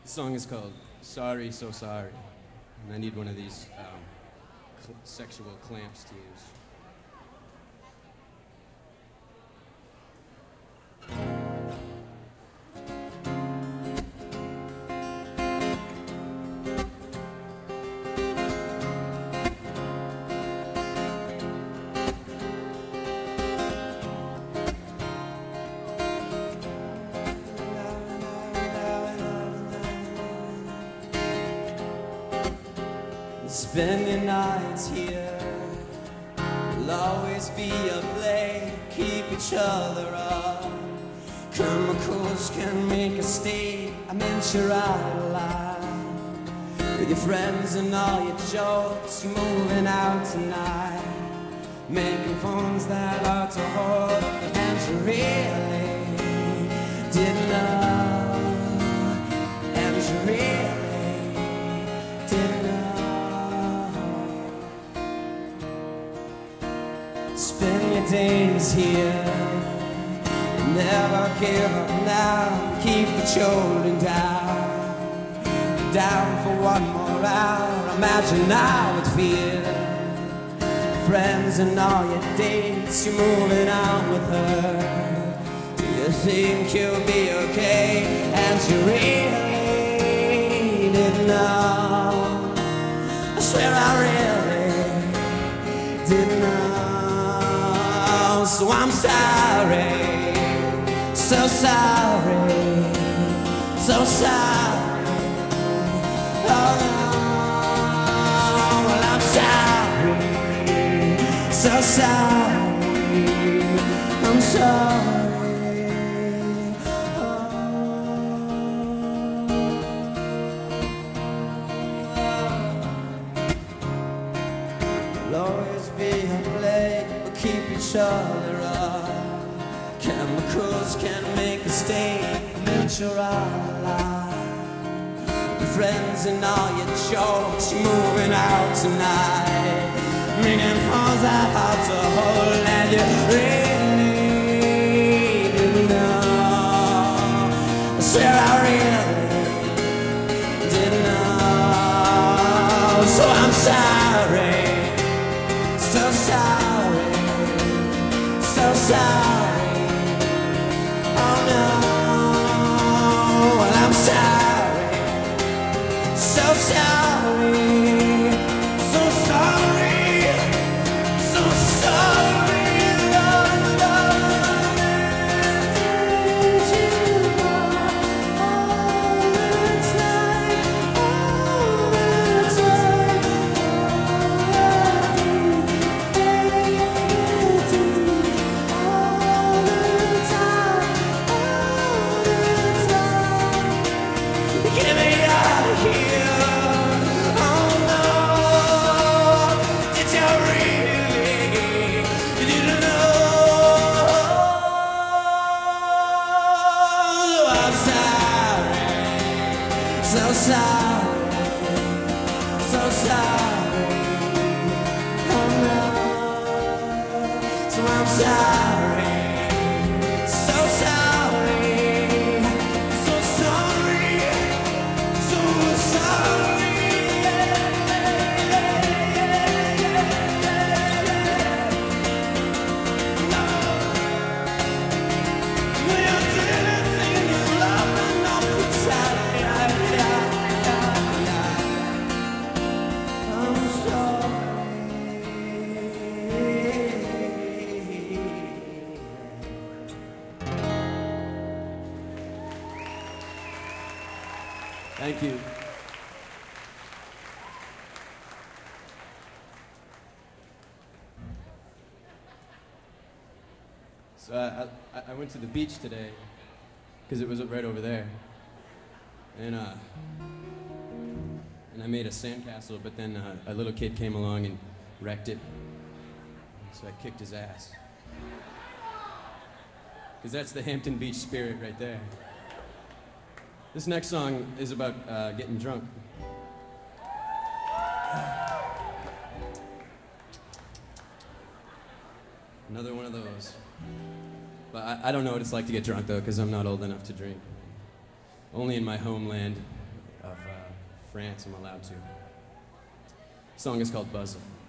The song is called Sorry, So Sorry. And I need one of these sexual clamps to use. Spend your nights here. We'll always be a play. Keep each other up. Chemicals can make us stay. I meant you're out alive. With your friends and all your jokes, you're moving out tonight. Making phones that are to hold. And you really didn't know. And you really didn't know. Spend your days here. Never give up now. Keep the children down. Down for one more hour. Imagine how it feels. Friends and all your dates, you're moving out with her. Do you think you'll be okay? And you really didn't know. I swear I really didn't know. So I'm sorry, so sorry, so sorry. Oh no, well I'm sorry, so sorry, I'm sorry. We'll always be a play. We'll keep each other up. Chemicals can make a stain. Meant you're alive. Your friends and all your jokes, you're moving out tonight. Making phones that hard to hold. And you really didn't know. I swear I really didn't know. So I'm sorry, so sorry, so sorry. Oh no, well I'm sorry, so sorry, so sorry, so sorry. Love, love, did you know all the time, all the time, get me out of here. Oh no, did you really? You didn't know. I'm sorry, so sorry, so sorry. Oh no, so I'm sorry, so sorry, so sorry. So sorry. You did anything you loved and not put aside. I'm sorry. Thank you. So I went to the beach today because it was right over there, and I made a sandcastle. But then a little kid came along and wrecked it, so I kicked his ass. Because that's the Hampton Beach spirit right there. This next song is about getting drunk. Another one of those. But I don't know what it's like to get drunk, though, because I'm not old enough to drink. Only in my homeland of France. I'm allowed to. The song is called Buzzin'.